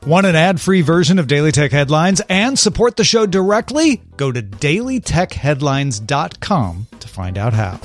Want an ad-free version of Daily Tech Headlines and support the show directly? Go to dailytechheadlines.com to find out how.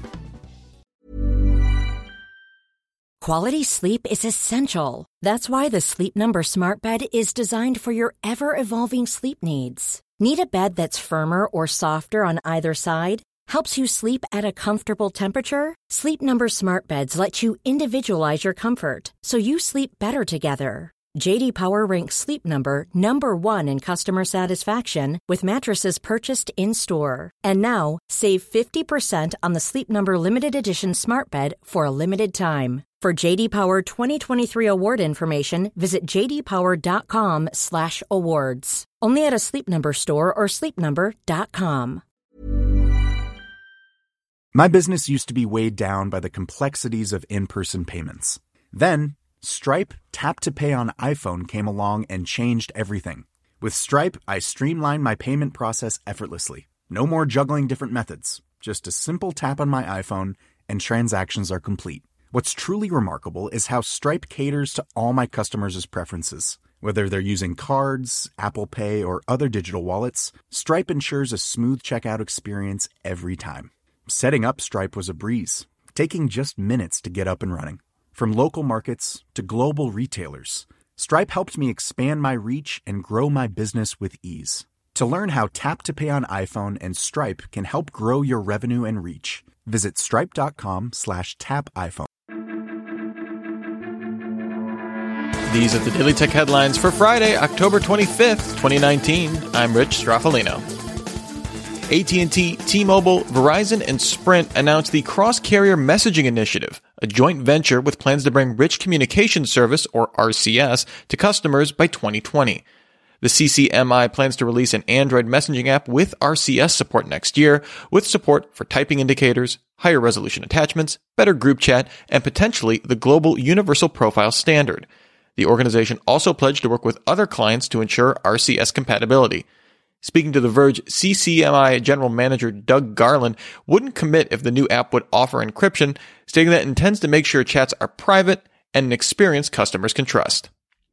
Quality sleep is essential. That's why the Sleep Number Smart Bed is designed for your ever-evolving sleep needs. Need a bed that's firmer or softer on either side? Helps you sleep at a comfortable temperature? Sleep Number Smart Beds let you individualize your comfort, so you sleep better together. J.D. Power ranks Sleep Number number 1 in customer satisfaction with mattresses purchased in-store. And now, save 50% on the Sleep Number Limited Edition Smart Bed for a limited time. For J.D. Power 2023 award information, visit jdpower.com/awards. Only at a Sleep Number store or sleepnumber.com. My business used to be weighed down by the complexities of in-person payments. Then, Stripe Tap to Pay on iPhone came along and changed everything. With Stripe, I streamlined my payment process effortlessly. No more juggling different methods. Just a simple tap on my iPhone and transactions are complete. What's truly remarkable is how Stripe caters to all my customers' preferences. Whether they're using cards, Apple Pay, or other digital wallets, Stripe ensures a smooth checkout experience every time. Setting up Stripe was a breeze, taking just minutes to get up and running. From local markets to global retailers, Stripe helped me expand my reach and grow my business with ease. To learn how Tap to Pay on iPhone and Stripe can help grow your revenue and reach, visit stripe.com/tapiphone. These are the Daily Tech Headlines for Friday, October 25th, 2019. I'm Rich Straffolino. AT&T, T-Mobile, Verizon, and Sprint announced the Cross-Carrier Messaging Initiative, a joint venture with plans to bring Rich Communication Service, or RCS, to customers by 2020. The CCMI plans to release an Android messaging app with RCS support next year, with support for typing indicators, higher resolution attachments, better group chat, and potentially the global Universal Profile Standard. The organization also pledged to work with other clients to ensure RCS compatibility. Speaking to The Verge, CCMI General Manager Doug Garland wouldn't commit if the new app would offer encryption, stating that it intends to make sure chats are private and an experience customers can trust.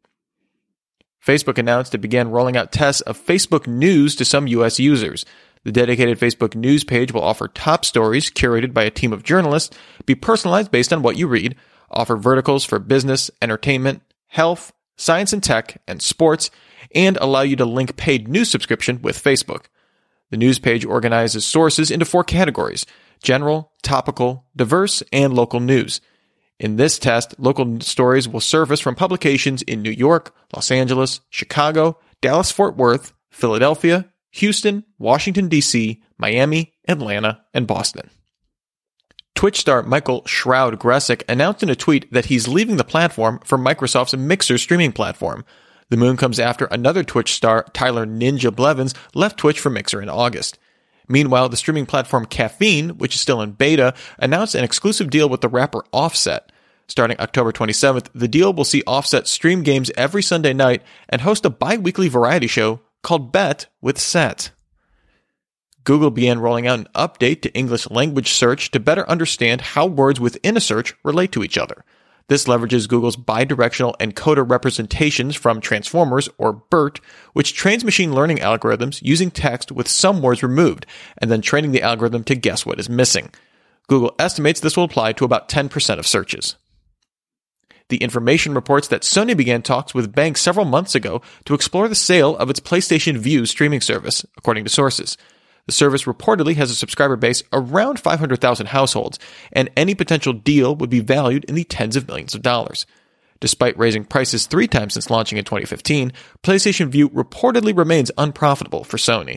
Facebook announced it began rolling out tests of Facebook News to some U.S. users. The dedicated Facebook News page will offer top stories curated by a team of journalists, be personalized based on what you read, offer verticals for business, entertainment, health, science and tech, and sports, and allow you to link paid news subscription with Facebook. The news page organizes sources into 4 categories: general, topical, diverse, and local news. In this test, local stories will surface from publications in New York, Los Angeles, Chicago, Dallas-Fort Worth, Philadelphia, Houston, Washington, D.C., Miami, Atlanta, and Boston. Twitch star Michael Shroud Gressick announced in a tweet that he's leaving the platform for Microsoft's Mixer streaming platform. The move comes after another Twitch star, Tyler Ninja Blevins, left Twitch for Mixer in August. Meanwhile, the streaming platform Caffeine, which is still in beta, announced an exclusive deal with the rapper Offset. Starting October 27th, the deal will see Offset stream games every Sunday night and host a bi-weekly variety show called Bet with Set. Google began rolling out an update to English language search to better understand how words within a search relate to each other. This leverages Google's bidirectional encoder representations from Transformers, or BERT, which trains machine learning algorithms using text with some words removed, and then training the algorithm to guess what is missing. Google estimates this will apply to about 10% of searches. The Information reports that Sony began talks with banks several months ago to explore the sale of its PlayStation Vue streaming service, according to sources. The service reportedly has a subscriber base around 500,000 households, and any potential deal would be valued in the tens of millions of dollars. Despite raising prices 3 times since launching in 2015, PlayStation Vue reportedly remains unprofitable for Sony.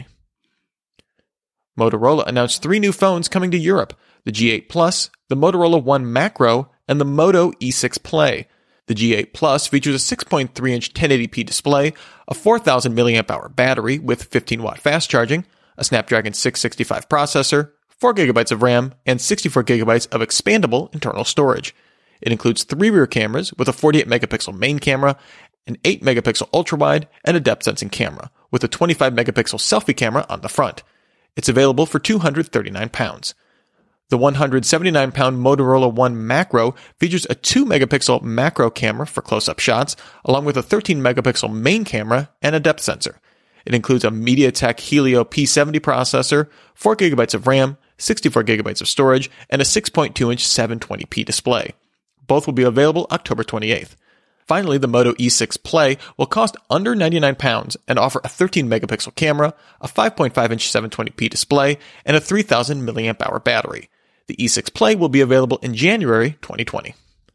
Motorola announced 3 new phones coming to Europe: the G8 Plus, the Motorola One Macro, and the Moto E6 Play. The G8 Plus features a 6.3-inch 1080p display, a 4,000 mAh battery with 15-watt fast charging, a Snapdragon 665 processor, 4 GB of RAM, and 64 GB of expandable internal storage. It includes 3 rear cameras with a 48-megapixel main camera, an 8-megapixel ultra-wide, and a depth-sensing camera, with a 25-megapixel selfie camera on the front. It's available for £239. The 179-pound Motorola One Macro features a 2-megapixel macro camera for close-up shots, along with a 13-megapixel main camera and a depth sensor. It includes a MediaTek Helio P70 processor, 4 GB of RAM, 64 GB of storage, and a 6.2-inch 720p display. Both will be available October 28th. Finally, the Moto E6 Play will cost under £99 and offer a 13-megapixel camera, a 5.5-inch 720p display, and a 3,000 mAh battery. The E6 Play will be available in January 2020.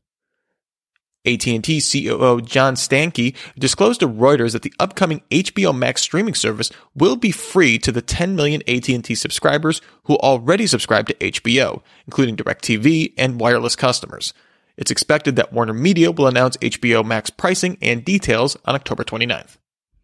AT&T COO John Stankey disclosed to Reuters that the upcoming HBO Max streaming service will be free to the 10 million AT&T subscribers who already subscribe to HBO, including DirecTV and wireless customers. It's expected that Warner Media will announce HBO Max pricing and details on October 29th.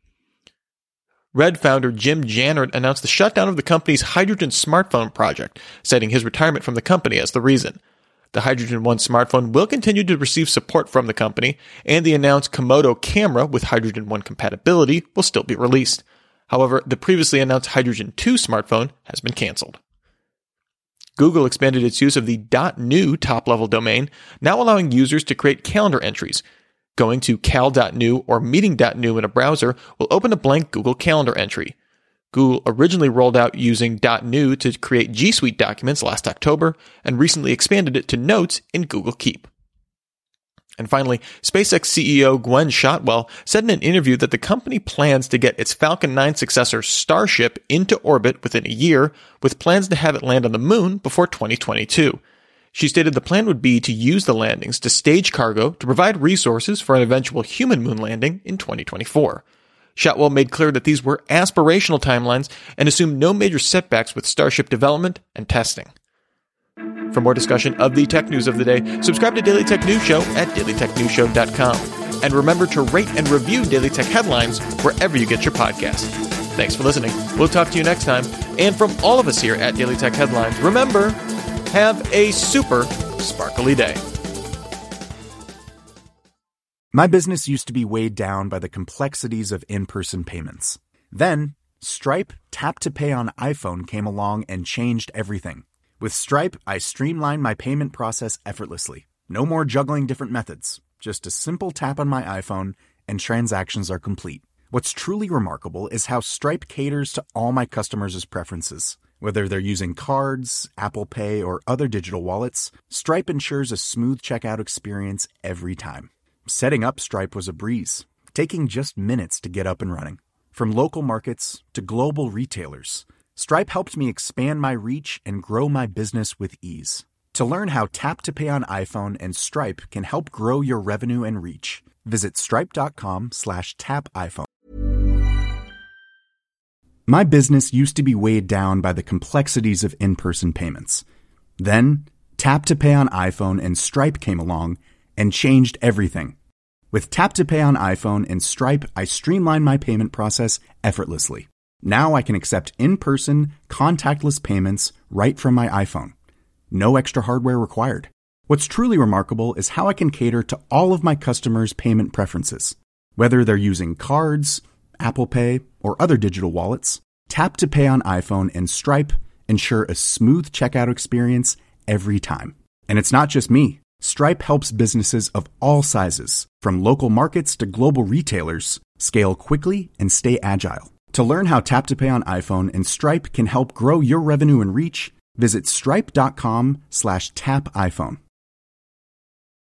Red founder Jim Jannard announced the shutdown of the company's hydrogen smartphone project, citing his retirement from the company as the reason. The Hydrogen One smartphone will continue to receive support from the company, and the announced Komodo camera with Hydrogen One compatibility will still be released. However, the previously announced Hydrogen 2 smartphone has been canceled. Google expanded its use of the .new top-level domain, now allowing users to create calendar entries. Going to cal.new or meeting.new in a browser will open a blank Google Calendar entry. Google originally rolled out using .new to create G Suite documents last October and recently expanded it to Notes in Google Keep. And finally, SpaceX CEO Gwen Shotwell said in an interview that the company plans to get its Falcon 9 successor Starship into orbit within a year, with plans to have it land on the moon before 2022. She stated the plan would be to use the landings to stage cargo to provide resources for an eventual human moon landing in 2024. Shotwell made clear that these were aspirational timelines and assumed no major setbacks with Starship development and testing. For more discussion of the tech news of the day, subscribe to Daily Tech News Show at dailytechnewsshow.com. And remember to rate and review Daily Tech Headlines wherever you get your podcasts. Thanks for listening. We'll talk to you next time. And from all of us here at Daily Tech Headlines, remember, have a super sparkly day. My business used to be weighed down by the complexities of in-person payments. Then, Stripe Tap to Pay on iPhone came along and changed everything. With Stripe, I streamlined my payment process effortlessly. No more juggling different methods. Just a simple tap on my iPhone and transactions are complete. What's truly remarkable is how Stripe caters to all my customers' preferences. Whether they're using cards, Apple Pay, or other digital wallets, Stripe ensures a smooth checkout experience every time. Setting up Stripe was a breeze, taking just minutes to get up and running. From local markets to global retailers, Stripe helped me expand my reach and grow my business with ease. To learn how Tap to Pay on iPhone and Stripe can help grow your revenue and reach, visit stripe.com/tapiphone. My business used to be weighed down by the complexities of in-person payments. Then, Tap to Pay on iPhone and Stripe came along and changed everything. With Tap to Pay on iPhone and Stripe, I streamlined my payment process effortlessly. Now I can accept in-person, contactless payments right from my iPhone. No extra hardware required. What's truly remarkable is how I can cater to all of my customers' payment preferences. Whether they're using cards, Apple Pay, or other digital wallets, Tap to Pay on iPhone and Stripe ensure a smooth checkout experience every time. And it's not just me. Stripe helps businesses of all sizes, from local markets to global retailers, scale quickly and stay agile. To learn how Tap to Pay on iPhone and Stripe can help grow your revenue and reach, visit stripe.com/tapiphone.